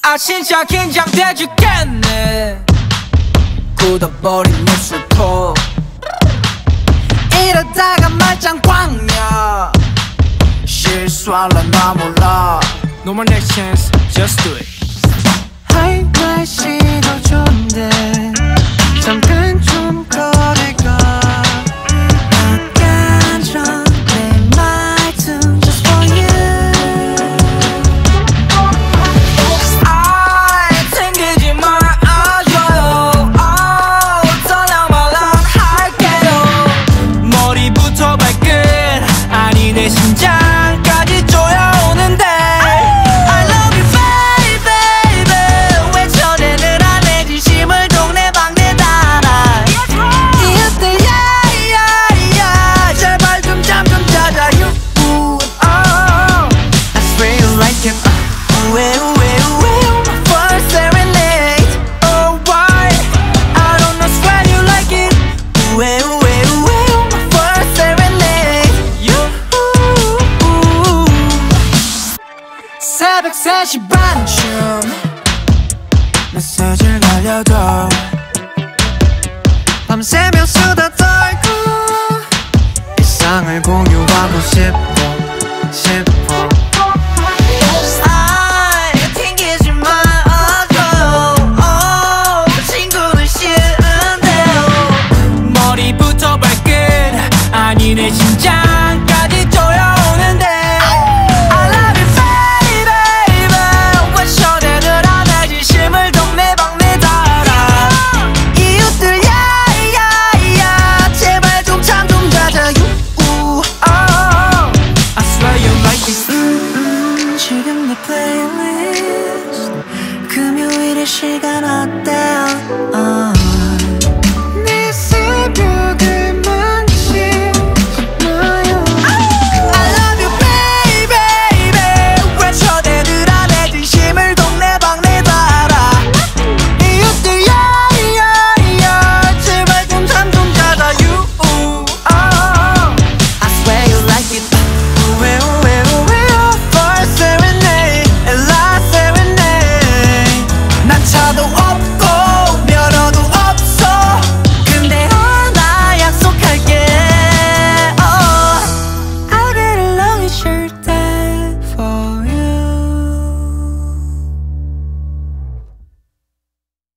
아 진짜 긴장돼 죽겠네. 굳어버린 입술포 이러다가 말짱 광야 실수할라 나 몰라. No more next chance, just do it. 하이 날씨도 좋은데 잠깐 좀 거리가 약간 좀 내 말투 just for you. 아이 튕기지 말아줘요. 썰랑말랑 할게요. 머리부터 발끝 아니 내 심장까지 쪼여오는데 I love you baby 외쳐대는 안에 진심을 동네방네 달아. 이웃들 야야야 제발 좀 잠 좀 자자. You I swear you like it. 우에 우에 우에 my first serenade. Oh why I don't know swear you like it. 우에 우에 우에 my first serenade. You 새벽 3시 반쯤 메시지를 날려도 밤새며 수다 떨고 일상을 공유하고 싶어 아이 튕기지 말아줘요. 친구는 싫은데요. 머리부터 발끝 아니 내 심장까지 쪼여오는데 I love you baby 외쳐대는 안에 진심을 동네방네 달아. 이웃들 야야야 제발 좀 잠 좀 자자. You I swear you like it. 지금 내 플레이리스트 금요일의 시간 어때?